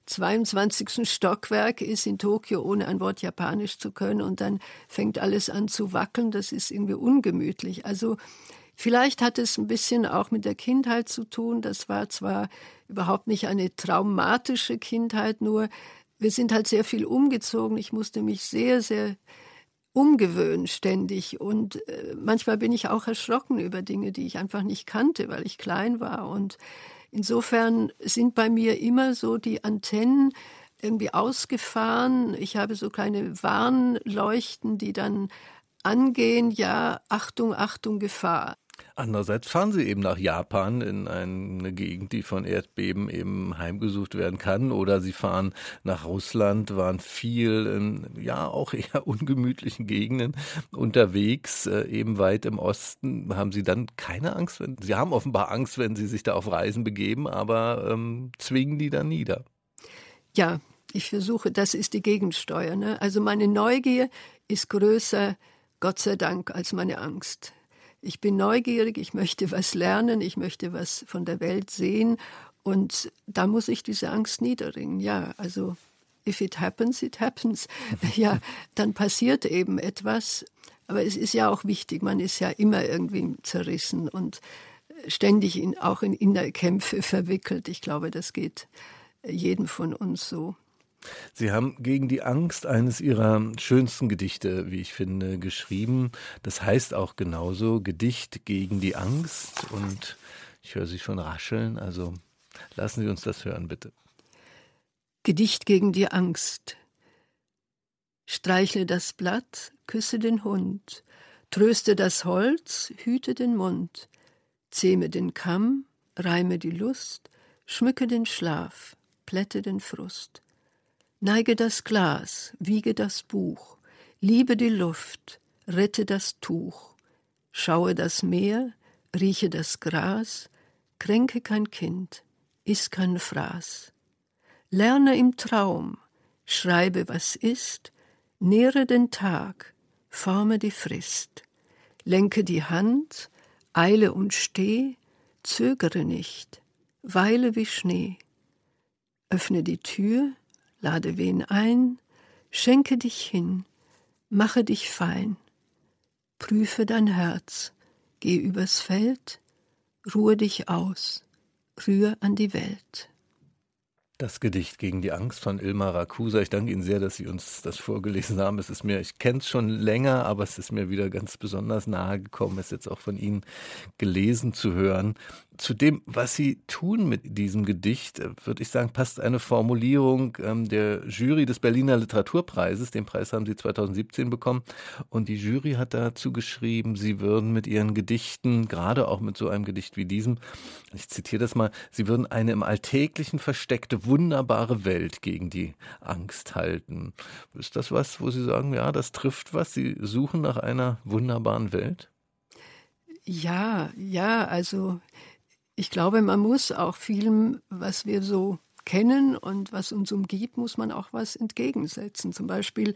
22. Stockwerk ist in Tokio, ohne ein Wort Japanisch zu können, und dann fängt alles an zu wackeln, das ist irgendwie ungemütlich. Also vielleicht hat es ein bisschen auch mit der Kindheit zu tun. Das war zwar überhaupt nicht eine traumatische Kindheit, nur wir sind halt sehr viel umgezogen. Ich musste mich sehr, sehr umgewöhnen ständig. Und manchmal bin ich auch erschrocken über Dinge, die ich einfach nicht kannte, weil ich klein war. Und insofern sind bei mir immer so die Antennen irgendwie ausgefahren. Ich habe so kleine Warnleuchten, die dann angehen, ja, Achtung, Achtung, Gefahr. Andererseits fahren Sie eben nach Japan in eine Gegend, die von Erdbeben eben heimgesucht werden kann. Oder Sie fahren nach Russland, waren viel in, ja, auch eher ungemütlichen Gegenden unterwegs, eben weit im Osten. Haben Sie dann keine Angst? Sie haben offenbar Angst, wenn Sie sich da auf Reisen begeben, aber zwingen die dann nieder? Ja, ich versuche, das ist die Gegensteuer, ne? Also meine Neugier ist größer, Gott sei Dank, als meine Angst. Ich bin neugierig, ich möchte was lernen, ich möchte was von der Welt sehen und da muss ich diese Angst niederringen. Ja, also if it happens, it happens. Ja, dann passiert eben etwas, aber es ist ja auch wichtig, man ist ja immer irgendwie zerrissen und ständig auch in innere Kämpfe verwickelt. Ich glaube, das geht jedem von uns so. Sie haben gegen die Angst eines Ihrer schönsten Gedichte, wie ich finde, geschrieben. Das heißt auch genauso, Gedicht gegen die Angst. Und ich höre Sie schon rascheln, also lassen Sie uns das hören, bitte. Gedicht gegen die Angst. Streichle das Blatt, küsse den Hund, tröste das Holz, hüte den Mund, zähme den Kamm, reime die Lust, schmücke den Schlaf, plätte den Frust. Neige das Glas, wiege das Buch, liebe die Luft, rette das Tuch, schaue das Meer, rieche das Gras, kränke kein Kind, iss kein Fraß. Lerne im Traum, schreibe was ist, Nähre den Tag, forme die Frist, lenke die Hand, eile und steh, zögere nicht, weile wie Schnee. Öffne die Tür, lade wen ein, schenke dich hin, mache dich fein. Prüfe dein Herz, geh übers Feld, ruhe dich aus, rühr an die Welt. Das Gedicht gegen die Angst von Ilma Rakusa. Ich danke Ihnen sehr, dass Sie uns das vorgelesen haben. Ich kenne es schon länger, aber es ist mir wieder ganz besonders nahe gekommen, es jetzt auch von Ihnen gelesen zu hören. Zu dem, was Sie tun mit diesem Gedicht, würde ich sagen, passt eine Formulierung der Jury des Berliner Literaturpreises. Den Preis haben Sie 2017 bekommen. Und die Jury hat dazu geschrieben, Sie würden mit Ihren Gedichten, gerade auch mit so einem Gedicht wie diesem, ich zitiere das mal, Sie würden eine im Alltäglichen versteckte, wunderbare Welt gegen die Angst halten. Ist das was, wo Sie sagen, ja, das trifft was? Sie suchen nach einer wunderbaren Welt? Ja, also ich glaube, man muss auch vielem, was wir so kennen und was uns umgibt, muss man auch was entgegensetzen. Zum Beispiel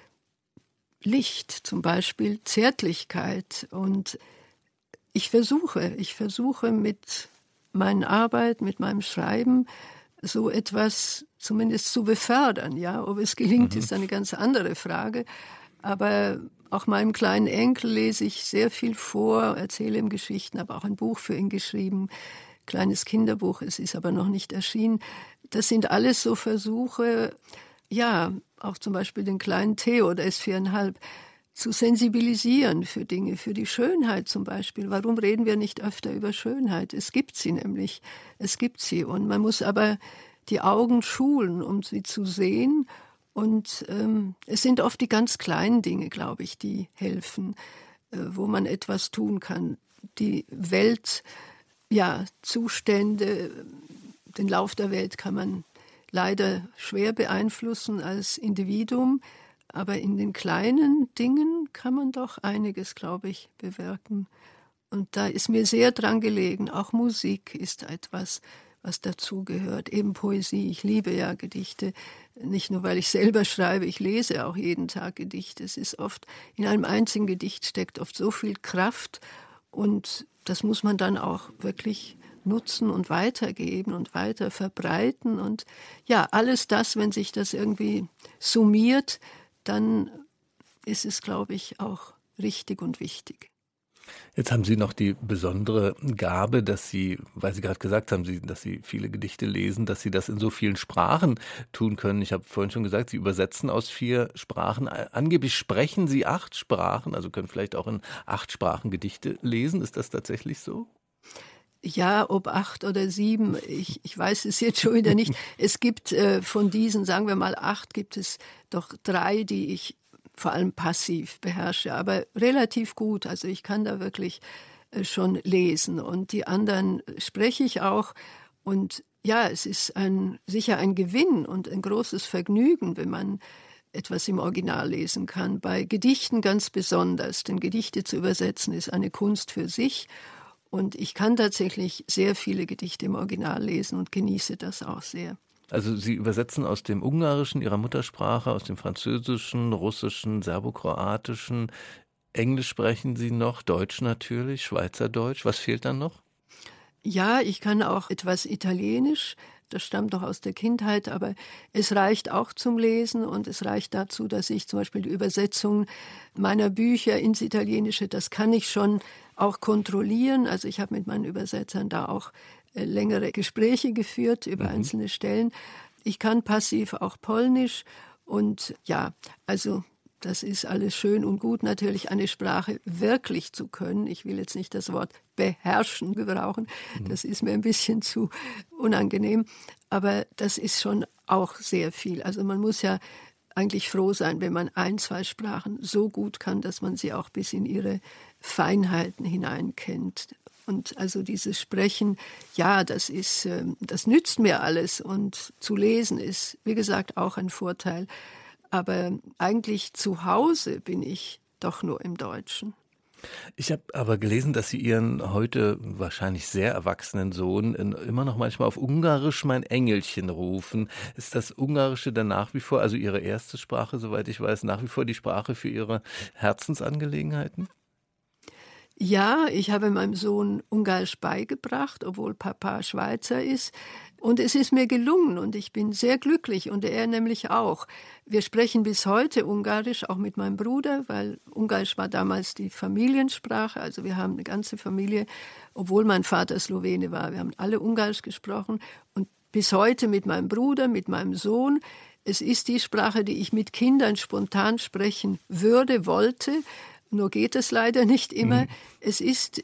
Licht, zum Beispiel Zärtlichkeit. Und ich versuche mit meiner Arbeit, mit meinem Schreiben, so etwas zumindest zu befördern. Ja, ob es gelingt, ist eine ganz andere Frage. Aber auch meinem kleinen Enkel lese ich sehr viel vor, erzähle ihm Geschichten, habe auch ein Buch für ihn geschrieben, kleines Kinderbuch, es ist aber noch nicht erschienen. Das sind alles so Versuche, ja, auch zum Beispiel den kleinen Theo, der ist 4,5, zu sensibilisieren für Dinge, für die Schönheit zum Beispiel. Warum reden wir nicht öfter über Schönheit? Es gibt sie nämlich, es gibt sie. Und man muss aber die Augen schulen, um sie zu sehen. Und es sind oft die ganz kleinen Dinge, glaube ich, die helfen, wo man etwas tun kann. Die Welt, ja, Zustände, den Lauf der Welt kann man leider schwer beeinflussen als Individuum. Aber in den kleinen Dingen kann man doch einiges, glaube ich, bewirken. Und da ist mir sehr dran gelegen. Auch Musik ist etwas, was dazugehört. Eben Poesie. Ich liebe ja Gedichte. Nicht nur, weil ich selber schreibe, ich lese auch jeden Tag Gedichte. Es ist oft, in einem einzigen Gedicht steckt oft so viel Kraft. Und das muss man dann auch wirklich nutzen und weitergeben und weiter verbreiten. Und ja, alles das, wenn sich das irgendwie summiert, dann ist es, glaube ich, auch richtig und wichtig. Jetzt haben Sie noch die besondere Gabe, dass Sie, weil Sie gerade gesagt haben, dass Sie viele Gedichte lesen, dass Sie das in so vielen Sprachen tun können. Ich habe vorhin schon gesagt, Sie übersetzen aus 4 Sprachen. Angeblich sprechen Sie 8 Sprachen, also können vielleicht auch in 8 Sprachen Gedichte lesen. Ist das tatsächlich so? Ja, ob 8 oder 7, ich weiß es jetzt schon wieder nicht. Es gibt von diesen, sagen wir mal 8, gibt es doch 3, die ich vor allem passiv beherrsche, aber relativ gut. Also ich kann da wirklich schon lesen und die anderen spreche ich auch. Und ja, es ist sicher ein Gewinn und ein großes Vergnügen, wenn man etwas im Original lesen kann. Bei Gedichten ganz besonders, denn Gedichte zu übersetzen ist eine Kunst für sich. Und ich kann tatsächlich sehr viele Gedichte im Original lesen und genieße das auch sehr. Also Sie übersetzen aus dem Ungarischen, Ihrer Muttersprache, aus dem Französischen, Russischen, Serbokroatischen. Englisch sprechen Sie noch, Deutsch natürlich, Schweizerdeutsch. Was fehlt dann noch? Ja, ich kann auch etwas Italienisch. Das stammt noch aus der Kindheit, aber es reicht auch zum Lesen und es reicht dazu, dass ich zum Beispiel die Übersetzung meiner Bücher ins Italienische, das kann ich schon auch kontrollieren. Also ich habe mit meinen Übersetzern da auch längere Gespräche geführt über einzelne Stellen. Ich kann passiv auch Polnisch und ja, also das ist alles schön und gut, natürlich eine Sprache wirklich zu können. Ich will jetzt nicht das Wort beherrschen gebrauchen, das ist mir ein bisschen zu unangenehm, aber das ist schon auch sehr viel. Also man muss ja eigentlich froh sein, wenn man 1, 2 Sprachen so gut kann, dass man sie auch bis in ihre Feinheiten hinein kennt. Und also dieses Sprechen, ja, das nützt mir alles und zu lesen ist, wie gesagt, auch ein Vorteil. Aber eigentlich zu Hause bin ich doch nur im Deutschen. Ich habe aber gelesen, dass Sie Ihren heute wahrscheinlich sehr erwachsenen Sohn immer noch manchmal auf Ungarisch mein Engelchen rufen. Ist das Ungarische dann nach wie vor, also Ihre erste Sprache, soweit ich weiß, nach wie vor die Sprache für Ihre Herzensangelegenheiten? Ja, ich habe meinem Sohn Ungarisch beigebracht, obwohl Papa Schweizer ist. Und es ist mir gelungen und ich bin sehr glücklich und er nämlich auch. Wir sprechen bis heute Ungarisch, auch mit meinem Bruder, weil Ungarisch war damals die Familiensprache. Also wir haben eine ganze Familie, obwohl mein Vater Slowene war. Wir haben alle Ungarisch gesprochen und bis heute mit meinem Bruder, mit meinem Sohn. Es ist die Sprache, die ich mit Kindern spontan sprechen würde, wollte. Nur geht es leider nicht immer. Es ist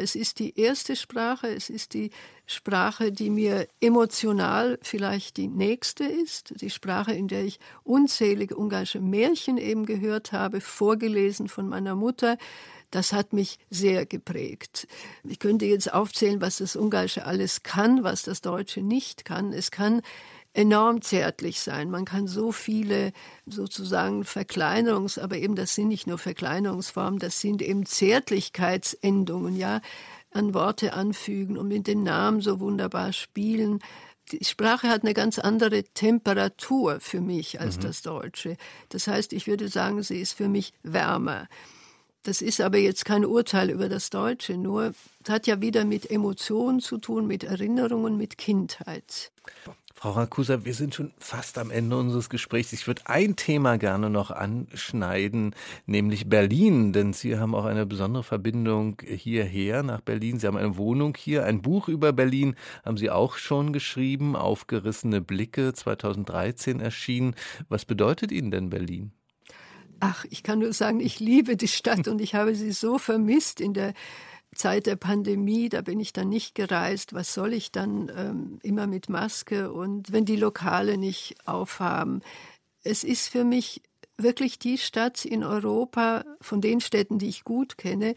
die erste Sprache, es ist die Sprache, die mir emotional vielleicht die nächste ist. Die Sprache, in der ich unzählige ungarische Märchen eben gehört habe, vorgelesen von meiner Mutter. Das hat mich sehr geprägt. Ich könnte jetzt aufzählen, was das Ungarische alles kann, was das Deutsche nicht kann. Es kann enorm zärtlich sein. Man kann so viele sozusagen aber eben das sind nicht nur Verkleinerungsformen, das sind eben Zärtlichkeitsendungen, ja, an Worte anfügen und mit den Namen so wunderbar spielen. Die Sprache hat eine ganz andere Temperatur für mich als das Deutsche. Das heißt, ich würde sagen, sie ist für mich wärmer. Das ist aber jetzt kein Urteil über das Deutsche, nur es hat ja wieder mit Emotionen zu tun, mit Erinnerungen, mit Kindheit. Frau Rakusa, wir sind schon fast am Ende unseres Gesprächs. Ich würde ein Thema gerne noch anschneiden, nämlich Berlin, denn Sie haben auch eine besondere Verbindung hierher nach Berlin. Sie haben eine Wohnung hier, ein Buch über Berlin haben Sie auch schon geschrieben, Aufgerissene Blicke, 2013 erschienen. Was bedeutet Ihnen denn Berlin? Ach, ich kann nur sagen, ich liebe die Stadt und ich habe sie so vermisst in der Zeit der Pandemie, da bin ich dann nicht gereist. Was soll ich dann immer mit Maske und wenn die Lokale nicht aufhaben? Es ist für mich wirklich die Stadt in Europa, von den Städten, die ich gut kenne,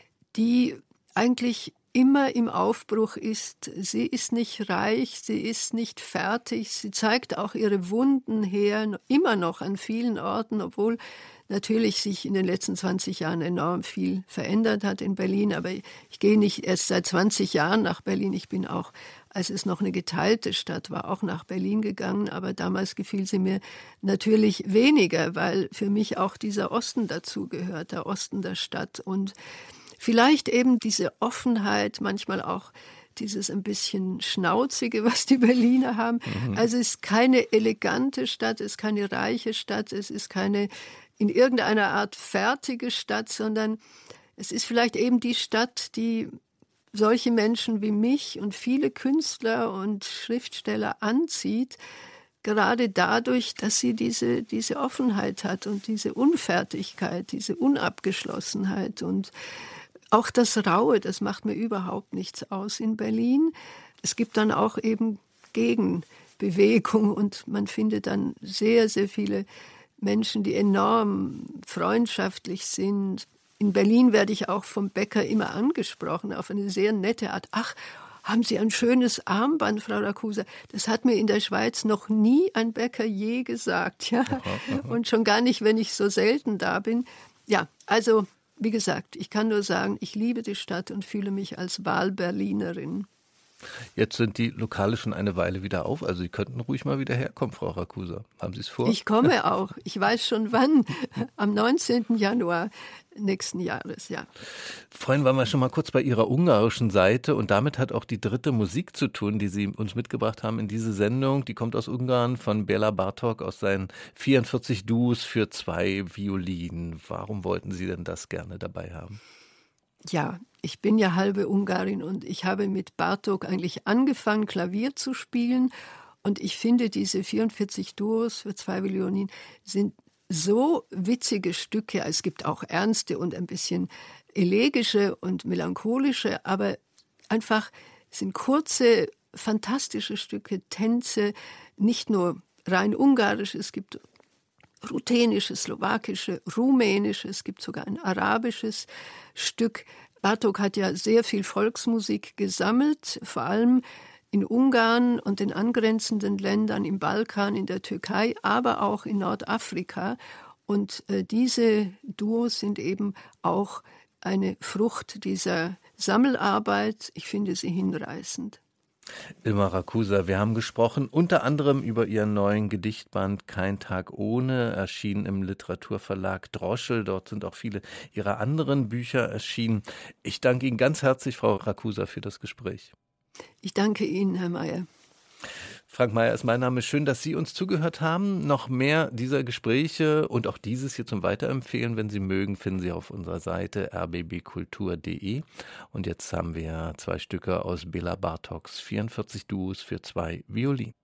die eigentlich immer im Aufbruch ist. Sie ist nicht reich, sie ist nicht fertig, sie zeigt auch ihre Wunden her, immer noch an vielen Orten, obwohl natürlich sich in den letzten 20 Jahren enorm viel verändert hat in Berlin. Aber ich gehe nicht erst seit 20 Jahren nach Berlin. Ich bin auch, als es noch eine geteilte Stadt war, auch nach Berlin gegangen. Aber damals gefiel sie mir natürlich weniger, weil für mich auch dieser Osten dazu gehört, der Osten der Stadt. Und vielleicht eben diese Offenheit, manchmal auch dieses ein bisschen Schnauzige, was die Berliner haben. Also es ist keine elegante Stadt, es ist keine reiche Stadt, es ist keine in irgendeiner Art fertige Stadt, sondern es ist vielleicht eben die Stadt, die solche Menschen wie mich und viele Künstler und Schriftsteller anzieht, gerade dadurch, dass sie diese Offenheit hat und diese Unfertigkeit, diese Unabgeschlossenheit und auch das Raue, das macht mir überhaupt nichts aus in Berlin. Es gibt dann auch eben Gegenbewegung und man findet dann sehr, sehr viele Menschen, die enorm freundschaftlich sind. In Berlin werde ich auch vom Bäcker immer angesprochen, auf eine sehr nette Art. Ach, haben Sie ein schönes Armband, Frau Rakusa? Das hat mir in der Schweiz noch nie ein Bäcker je gesagt. Ja? Und schon gar nicht, wenn ich so selten da bin. Ja, also wie gesagt, ich kann nur sagen, ich liebe die Stadt und fühle mich als Wahlberlinerin. Jetzt sind die Lokale schon eine Weile wieder auf, also Sie könnten ruhig mal wieder herkommen, Frau Rakusa. Haben Sie es vor? Ich komme auch. Ich weiß schon wann. Am 19. Januar nächsten Jahres, ja. Vorhin waren wir schon mal kurz bei Ihrer ungarischen Seite und damit hat auch die dritte Musik zu tun, die Sie uns mitgebracht haben in diese Sendung. Die kommt aus Ungarn von Béla Bartók aus seinen 44 Duos für 2 Violinen. Warum wollten Sie denn das gerne dabei haben? Ja, ich bin ja halbe Ungarin und ich habe mit Bartók eigentlich angefangen, Klavier zu spielen. Und ich finde, diese 44 Duos für 2 Violinen sind so witzige Stücke. Es gibt auch ernste und ein bisschen elegische und melancholische, aber einfach sind kurze, fantastische Stücke, Tänze, nicht nur rein ungarisch, es gibt ruthenische, slowakische, rumänische, es gibt sogar ein arabisches Stück. Bartók hat ja sehr viel Volksmusik gesammelt, vor allem in Ungarn und den angrenzenden Ländern im Balkan, in der Türkei, aber auch in Nordafrika. Und diese Duos sind eben auch eine Frucht dieser Sammelarbeit. Ich finde sie hinreißend. Ilma Rakusa, wir haben gesprochen unter anderem über Ihren neuen Gedichtband Kein Tag ohne, erschienen im Literaturverlag Droschel. Dort sind auch viele Ihrer anderen Bücher erschienen. Ich danke Ihnen ganz herzlich, Frau Rakusa, für das Gespräch. Ich danke Ihnen, Herr Mayer. Frank Mayer ist mein Name. Schön, dass Sie uns zugehört haben. Noch mehr dieser Gespräche und auch dieses hier zum Weiterempfehlen, wenn Sie mögen, finden Sie auf unserer Seite rbbkultur.de. Und jetzt haben wir 2 Stücke aus Bela Bartoks 44 Duos für 2 Violinen.